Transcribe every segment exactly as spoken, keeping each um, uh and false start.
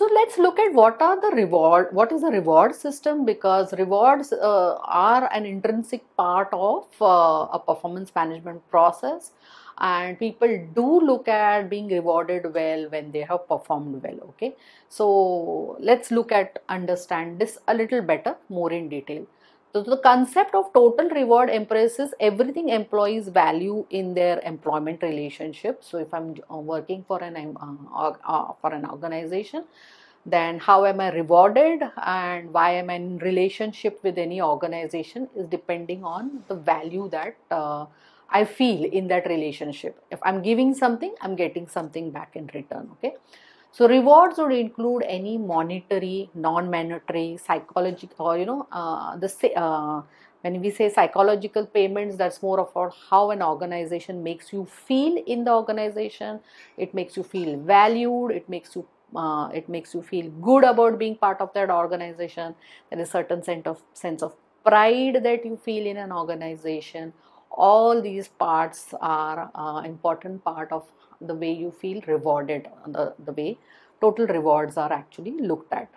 So let's look at what are the reward, what is the reward system, because rewards uh, are an intrinsic part of uh, a performance management process, and people do look at being rewarded well when they have performed well. Okay, so let's look at understand this a little better, more in detail. So the concept of total reward embraces everything employees value in their employment relationship. So if I'm uh, working for an uh, uh, for an organization, then how am I rewarded and why am I in relationship with any organization is depending on the value that uh, I feel in that relationship. If I'm giving something, I'm getting something back in return. Okay, so rewards would include any monetary, non-monetary, psychological, or you know, uh, the uh, when we say psychological payments, that's more about how an organization makes you feel in the organization. It makes you feel valued. It makes you uh, it makes you feel good about being part of that organization. There is a certain sense of sense of pride that you feel in an organization. All these parts are uh, important part of the way you feel rewarded, the, the way total rewards are actually looked at.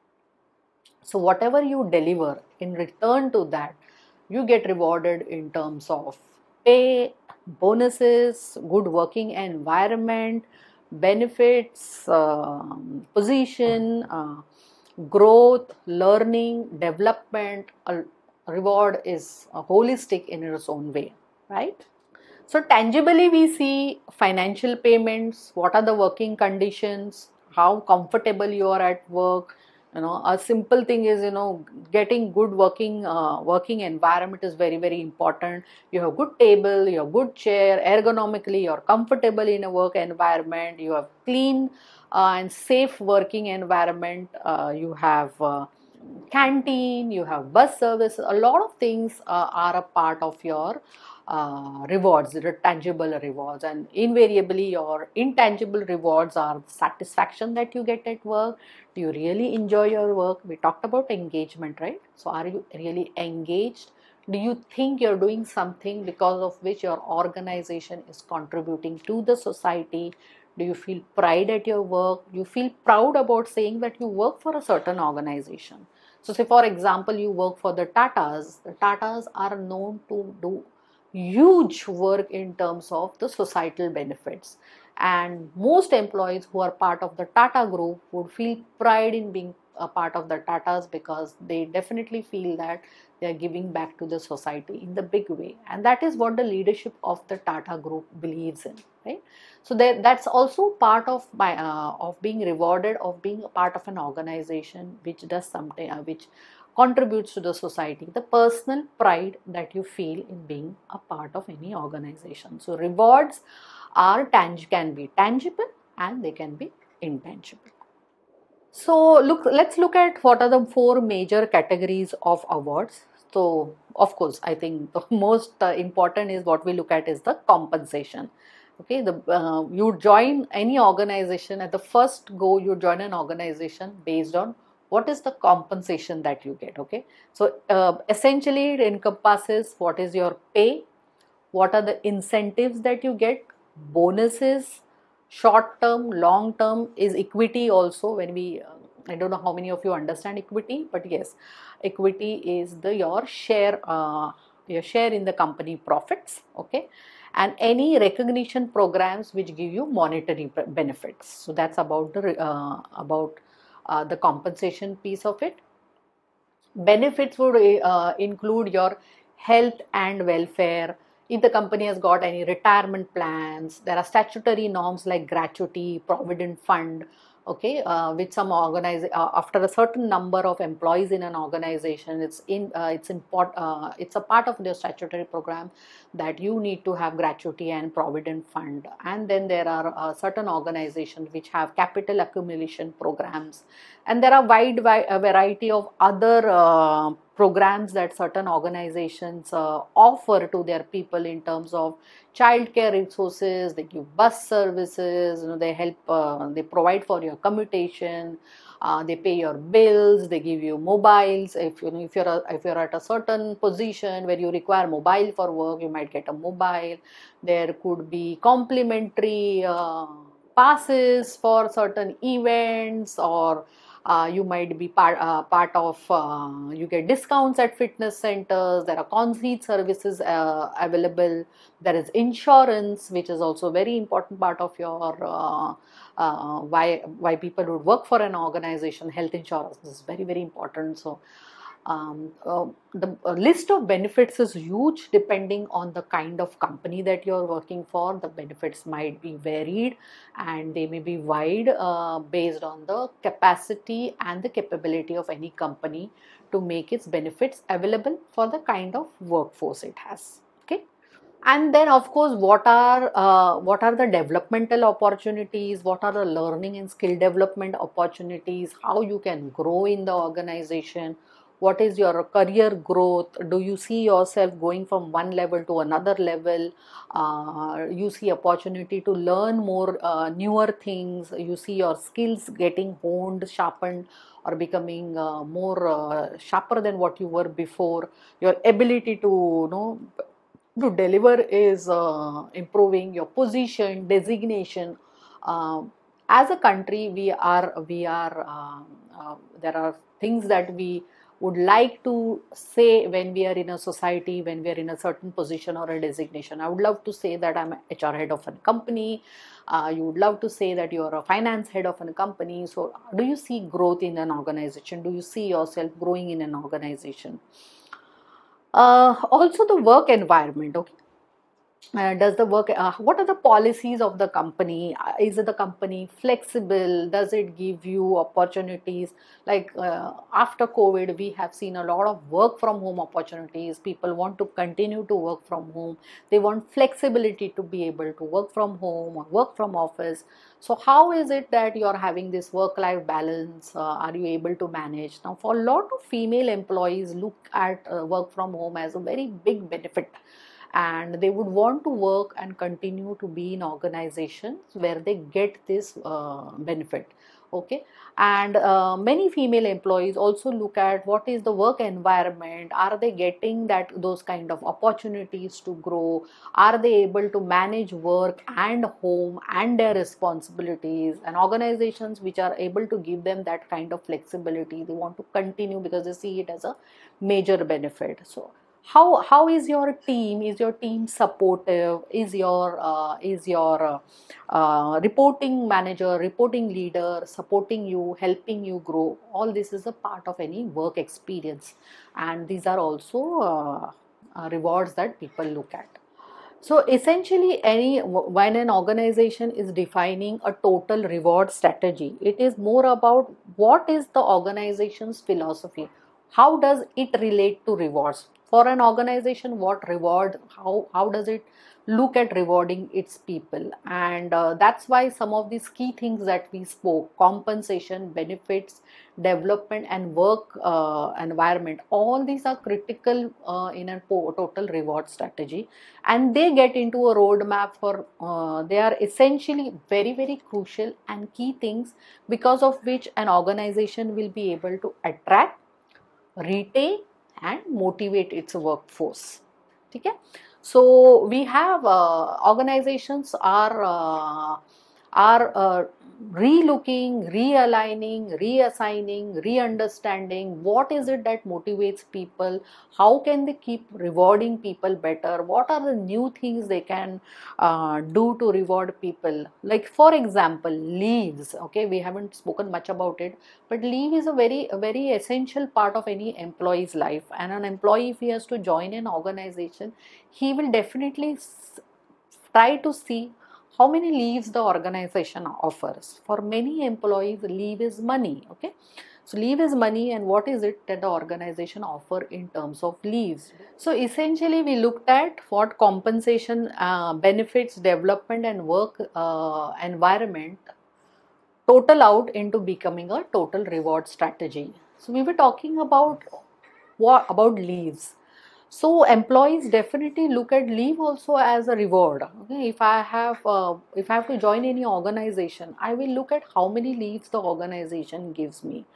So whatever you deliver in return to that, you get rewarded in terms of pay, bonuses, good working environment, benefits, um, position, uh, growth, learning, development. A reward is uh, holistic in its own way, right? So tangibly we see financial payments, what are the working conditions, how comfortable you are at work. You know, a simple thing is, you know, getting good working uh, working environment is very, very important. You have good table, you have good chair, ergonomically you're comfortable in a work environment, you have clean uh, and safe working environment, uh, you have uh, canteen, you have bus service. A lot of things uh, are a part of your uh, rewards, the tangible rewards, and invariably your intangible rewards are satisfaction that you get at work. Do you really enjoy your work? We talked about engagement, right? So are you really engaged? Do you think you're doing something because of which your organization is contributing to the society? Do you feel pride at your work? You feel proud about saying that you work for a certain organization. So say for example, you work for the Tatas. The Tatas are known to do huge work in terms of the societal benefits. And most employees who are part of the Tata group would feel pride in being a part of the Tatas, because they definitely feel that they are giving back to the society in the big way. And that is what the leadership of the Tata group believes in, right? So that, that's also part of my uh, of being rewarded, of being a part of an organization which does something uh, which contributes to the society, the personal pride that you feel in being a part of any organization. So rewards are tang- can be tangible and they can be intangible. So look, let's look at what are the four major categories of awards. So of course, I think the most uh, important is what we look at is the compensation. Okay, the uh, you join any organization at the first go, you join an organization based on what is the compensation that you get. Okay, so uh, essentially it encompasses what is your pay, what are the incentives that you get, bonuses, short term, long term, is equity also. When we uh, I don't know how many of you understand equity, but yes, equity is the your share uh, your share in the company profits. Okay, and any recognition programs which give you monetary benefits. So that's about the uh, about uh, the compensation piece of it. Benefits would uh, include your health and welfare. If the company has got any retirement plans, there are statutory norms like gratuity, provident fund. Okay, uh, with some organize uh, after a certain number of employees in an organization, it's in uh, it's import uh, it's a part of their statutory program that you need to have gratuity and provident fund. And then there are uh, certain organizations which have capital accumulation programs, and there are wide a variety of other uh, programs that certain organizations uh, offer to their people in terms of childcare resources. They give bus services, you know, they help uh, they provide for your commutation, uh, they pay your bills, they give you mobiles. If you know if you're a, if you're at a certain position where you require mobile for work, you might get a mobile. There could be complimentary uh, passes for certain events, or uh, you might be part, uh, part of, uh, you get discounts at fitness centers, there are concierge services uh, available, there is insurance, which is also a very important part of your, uh, uh, why, why people would work for an organization. Health insurance is very, very important. So um, uh, the uh, list of benefits is huge depending on the kind of company that you're working for. The benefits might be varied and they may be wide uh, based on the capacity and the capability of any company to make its benefits available for the kind of workforce it has. Okay. And then of course, what are uh, what are the developmental opportunities, what are the learning and skill development opportunities, how you can grow in the organization, what is your career growth, do you see yourself going from one level to another level, uh, you see opportunity to learn more uh, newer things, you see your skills getting honed, sharpened, or becoming uh, more uh, sharper than what you were before, your ability to, you know, to deliver is uh, improving, your position, designation. Uh, as a country, we are we are um, uh, there are things that we would like to say when we are in a society, when we are in a certain position or a designation. I would love to say that I'm a H R head of a company. Uh, you would love to say that you are a finance head of a company. So, do you see growth in an organization? Do you see yourself growing in an organization? Uh, also the work environment. Okay, uh, does the work, uh, what are the policies of the company? Uh, is the company flexible? Does it give you opportunities? Like uh, after COVID, we have seen a lot of work from home opportunities. People want to continue to work from home. They want flexibility to be able to work from home or work from office. So how is it that you're having this work-life balance? Uh, are you able to manage? Now, for a lot of female employees, look at uh, work from home as a very big benefit, and they would want to work and continue to be in organizations where they get this uh, benefit. Okay. And uh, many female employees also look at what is the work environment, are they getting that those kind of opportunities to grow, are they able to manage work and home and their responsibilities, and organizations which are able to give them that kind of flexibility, they want to continue because they see it as a major benefit. So how how is your team, is your team supportive, is your uh, is your uh, uh, reporting manager, reporting leader supporting you, helping you grow? All this is a part of any work experience, and these are also uh, uh, rewards that people look at. So essentially, any when an organization is defining a total reward strategy, it is more about what is the organization's philosophy. How does it relate to rewards? For an organization, what reward, how, how does it look at rewarding its people? And uh, that's why some of these key things that we spoke, compensation, benefits, development, and work uh, environment, all these are critical uh, in a total reward strategy, and they get into a roadmap for uh, they are essentially very, very crucial and key things because of which an organization will be able to attract, retain, and motivate its workforce. Okay. So we have uh, organizations are uh, are uh, re-looking, realigning, reassigning, re-understanding what is it that motivates people, how can they keep rewarding people better, what are the new things they can uh, do to reward people. Like for example, leaves. Okay, we haven't spoken much about it, but leave is a very a very essential part of any employee's life, and an employee, if he has to join an organization, he will definitely try to see how many leaves the organization offers. For many employees, leave is money. Okay, so leave is money, and what is it that the organization offer in terms of leaves? So essentially, we looked at what compensation, uh, benefits, development, and work uh, environment total out into becoming a total reward strategy. So we were talking about what about leaves. So employees definitely look at leave also as a reward. Okay, if I have uh, if I have to join any organization, I will look at how many leaves the organization gives me.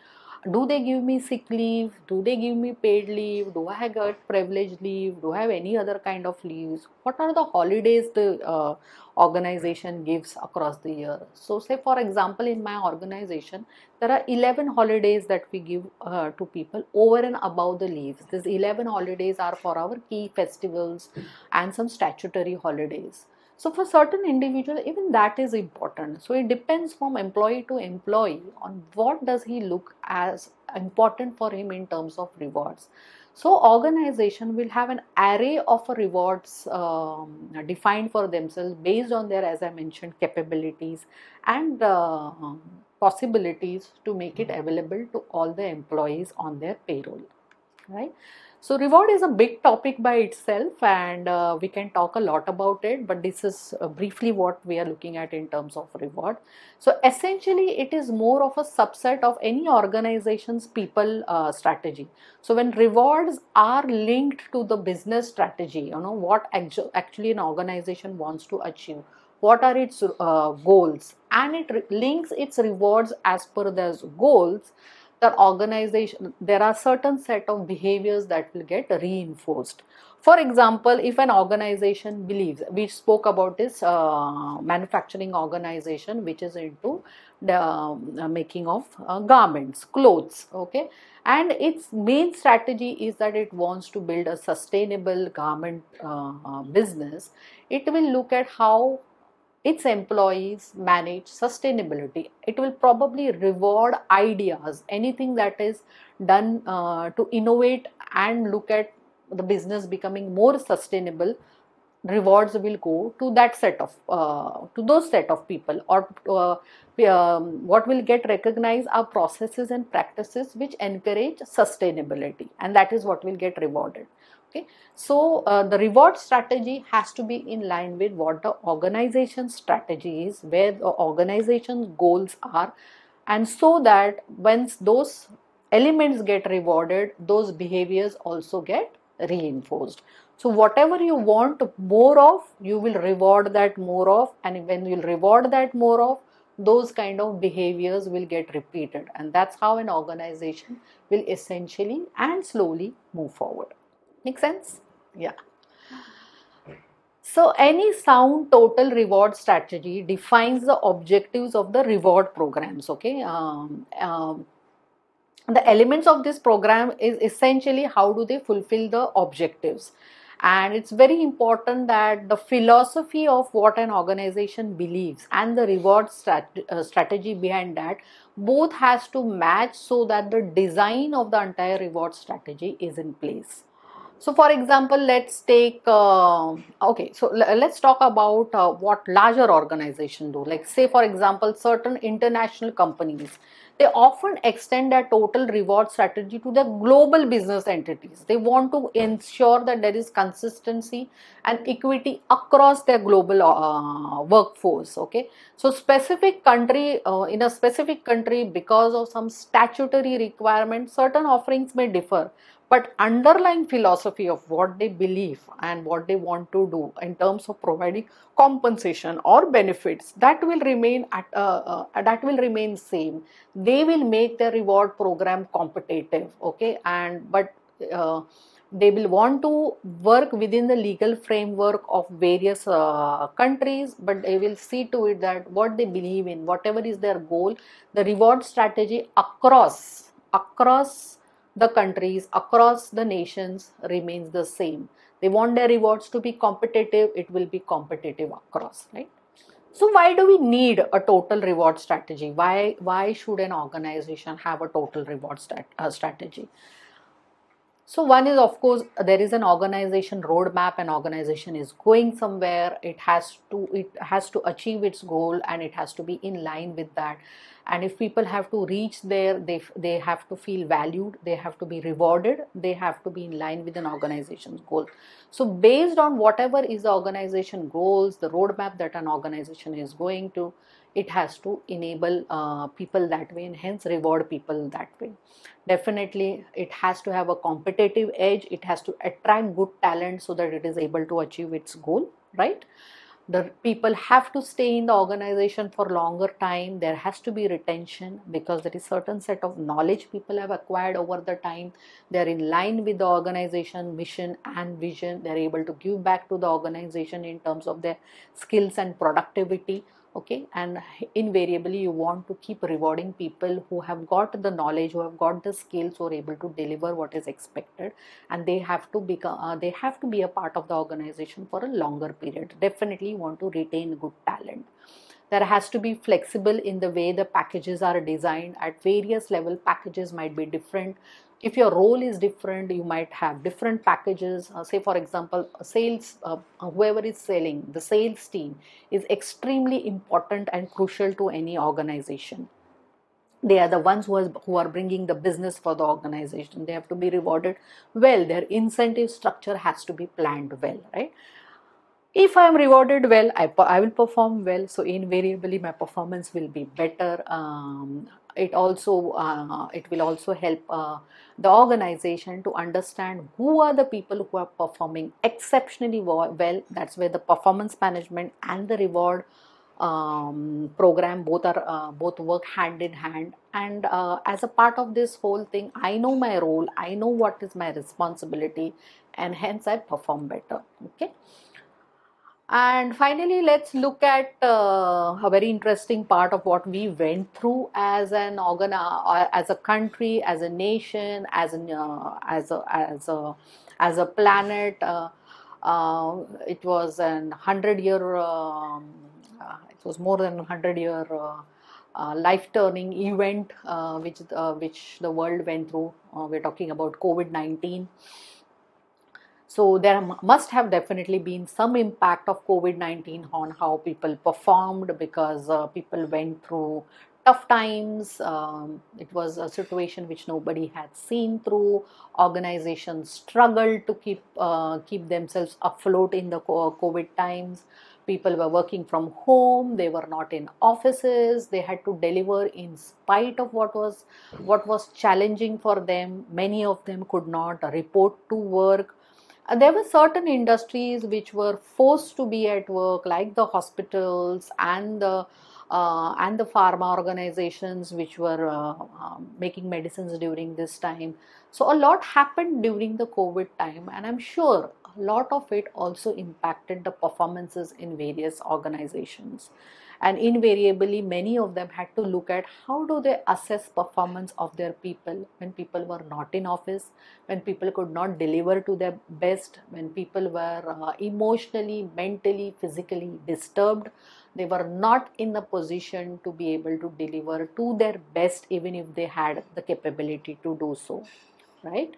do they give me sick leave? Do they give me paid leave? Do I get privilege leave? Do I have any other kind of leaves? What are the holidays the uh, organization gives across the year? So say for example, in my organization, there are eleven holidays that we give uh, to people over and above the leaves. These eleven holidays are for our key festivals and some statutory holidays. So for certain individual, even that is important. So it depends from employee to employee on what does he look as important for him in terms of rewards. So organization will have an array of rewards um, defined for themselves based on their, as I mentioned, capabilities and uh, possibilities to make it available to all the employees on their payroll, right? So reward is a big topic by itself, and uh, we can talk a lot about it, but this is uh, briefly what we are looking at in terms of reward. So essentially it is more of a subset of any organization's people uh, strategy. So when rewards are linked to the business strategy, you know what actually an organization wants to achieve, what are its uh, goals, and it links its rewards as per those goals, the organization, there are certain set of behaviors that will get reinforced. For example, if an organization believes, we spoke about this uh, manufacturing organization which is into the uh, making of uh, garments, clothes, okay, and its main strategy is that it wants to build a sustainable garment uh, uh, business, it will look at how its employees manage sustainability. It will probably reward ideas, anything that is done uh, to innovate and look at the business becoming more sustainable. Rewards will go to that set of uh, to those set of people, or uh, um, what will get recognized are processes and practices which encourage sustainability, and that is what will get rewarded. Okay, so uh, the reward strategy has to be in line with what the organization strategy is, where the organization's goals are, and so that once those elements get rewarded, those behaviors also get reinforced. So whatever you want more of, you will reward that more of, and when you reward that more of, those kind of behaviors will get repeated, and that's how an organization will essentially and slowly move forward. Make sense? Yeah. So any sound total reward strategy defines the objectives of the reward programs. Okay. Um, um, the elements of this program is essentially how do they fulfill the objectives, and it's very important that the philosophy of what an organization believes and the reward strat uh, strategy behind that both has to match, so that the design of the entire reward strategy is in place. So for example, let's take, uh, okay, so let's talk about uh, what larger organizations do. Like say for example, certain international companies, they often extend their total reward strategy to the global business entities. They want to ensure that there is consistency and equity across their global uh, workforce. Okay, so specific country, uh, in a specific country, because of some statutory requirements, certain offerings may differ, but underlying philosophy of what they believe and what they want to do in terms of providing compensation or benefits, that will remain at uh, uh, that will remain same. They will make their reward program competitive, okay, and but uh, they will want to work within the legal framework of various uh, countries, but they will see to it that what they believe in, whatever is their goal, the reward strategy across across the countries, across the nations remains the same. They want their rewards to be competitive, it will be competitive across, right? So why do we need a total reward strategy? Why, why should an organization have a total reward stat, uh, strategy? So one is, of course, there is an organization roadmap. An organization is going somewhere. It has to it has to achieve its goal, and it has to be in line with that. And if people have to reach there, they they have to feel valued. They have to be rewarded. They have to be in line with an organization's goal. So based on whatever is the organization goals, the roadmap that an organization is going to, it has to enable uh, people that way, and hence reward people that way. Definitely, it has to have a competitive edge. It has to attract good talent so that it is able to achieve its goal, right? The people have to stay in the organization for longer time. There has to be retention because there is certain set of knowledge people have acquired over the time. They are in line with the organization mission and vision. They are able to give back to the organization in terms of their skills and productivity. Okay, and invariably you want to keep rewarding people who have got the knowledge, who have got the skills, who are able to deliver what is expected, and they have to become uh, they have to be a part of the organization for a longer period. Definitely you want to retain good talent. There has to be flexible in the way the packages are designed. At various level, packages might be different. If your role is different, you might have different packages. Uh, say for example, sales, uh, whoever is selling, the sales team is extremely important and crucial to any organization. They are the ones who are, who are bringing the business for the organization. They have to be rewarded well. Their incentive structure has to be planned well, right? If I am rewarded well, I, I will perform well. So invariably my performance will be better. Um, it also uh, it will also help uh, the organization to understand who are the people who are performing exceptionally well. That's where the performance management and the reward um, program both are uh, both work hand in hand. And uh, as a part of this whole thing, I know my role, I know what is my responsibility, and hence I perform better. Okay. And finally, let's look at uh, a very interesting part of what we went through as an organ, uh, as a country, as a nation, as an uh, as a as a as a planet. Uh, uh, it was an hundred year. Um, uh, it was more than a hundred year. Uh, uh, life-turning event uh, which uh, which the world went through. Uh, we're talking about COVID nineteen. So there must have definitely been some impact of COVID nineteen on how people performed, because uh, people went through tough times. Um, it was a situation which nobody had seen through. Organizations struggled to keep uh, keep themselves afloat in the COVID times. People were working from home. They were not in offices. They had to deliver in spite of what was what was challenging for them. Many of them could not report to work. Uh, there were certain industries which were forced to be at work, like the hospitals and the uh, and the pharma organizations which were uh, um, making medicines during this time. So a lot happened during the COVID time, and I'm sure a lot of it also impacted the performances in various organizations. And invariably many of them had to look at how do they assess performance of their people when people were not in office, when people could not deliver to their best, when people were uh, emotionally, mentally, physically disturbed. They were not in a position to be able to deliver to their best even if they had the capability to do so, right?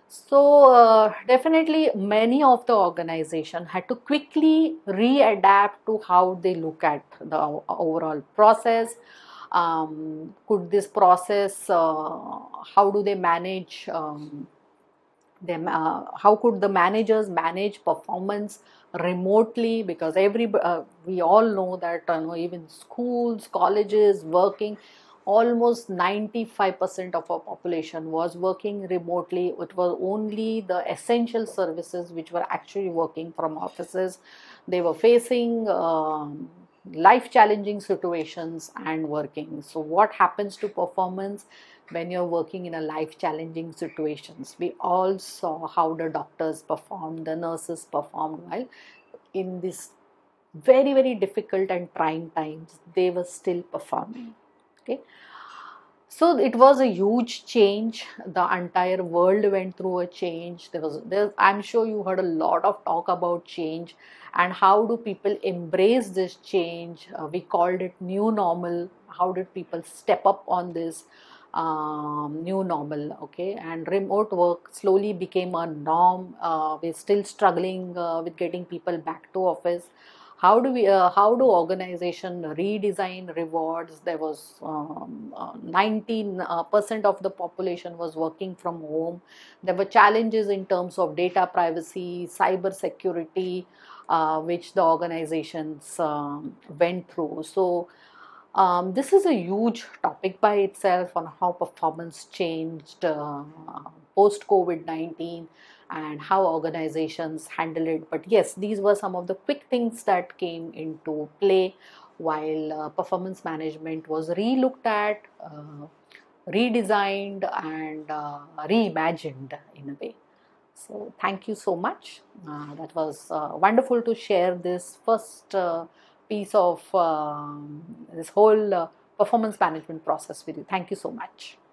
So uh, definitely many of the organization had to quickly readapt to how they look at the overall process. Um, could this process, uh, how do they manage um, them, uh, how could the managers manage performance remotely, because every uh, we all know that uh, you know, even schools, colleges, working, almost ninety-five percent of our population was working remotely. It was only the essential services which were actually working from offices. They were facing um, life challenging situations and working. So what happens to performance when you're working in a life challenging situations? We all saw how the doctors performed, the nurses performed, while in this very very difficult and trying times they were still performing. Okay, so it was a huge change. The entire world went through a change. There was there, I'm sure you heard a lot of talk about change and how do people embrace this change. Uh, we called it new normal. How did people step up on this um, new normal? Okay, and remote work slowly became a norm. Uh, we're still struggling uh, with getting people back to office. How do we uh, how do organization redesign rewards? There was um, uh, nineteen percent of the population was working from home. There were challenges in terms of data privacy, cyber security, uh, which the organizations um, went through. So um, this is a huge topic by itself on how performance changed uh, post COVID nineteen. and how organizations handle it. But yes, these were some of the quick things that came into play while uh, performance management was re-looked at, uh, redesigned, and uh, reimagined in a way. So thank you so much. Uh, that was uh, wonderful to share this first uh, piece of um, this whole uh, performance management process with you. Thank you so much.